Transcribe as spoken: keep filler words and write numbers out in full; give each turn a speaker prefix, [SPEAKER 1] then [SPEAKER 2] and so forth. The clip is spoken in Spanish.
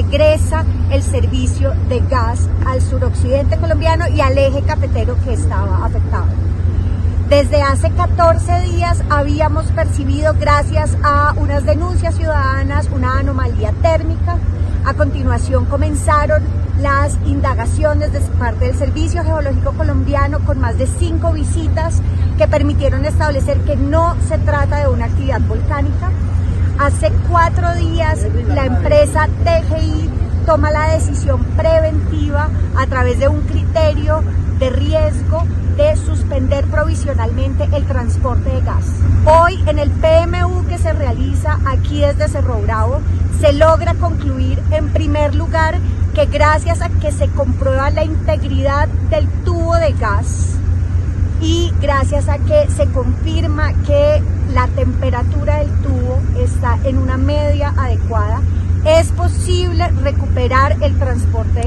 [SPEAKER 1] regresa el servicio de gas al suroccidente colombiano y al eje cafetero que estaba afectado. Desde hace catorce días habíamos percibido, gracias a unas denuncias ciudadanas, una anomalía térmica. A continuación comenzaron las indagaciones de parte del Servicio Geológico Colombiano con más de cinco visitas que permitieron establecer que no se trata de una actividad volcánica. Hace cuatro días la empresa T G I toma la decisión preventiva a través de un criterio de riesgo de suspender provisionalmente el transporte de gas. Hoy en el P M U que se realiza aquí desde Cerro Bravo se logra concluir en primer lugar que gracias a que se comprueba la integridad del tubo de gas y gracias a que se confirma que la temperatura del tubo está en una media adecuada, es posible recuperar el transporte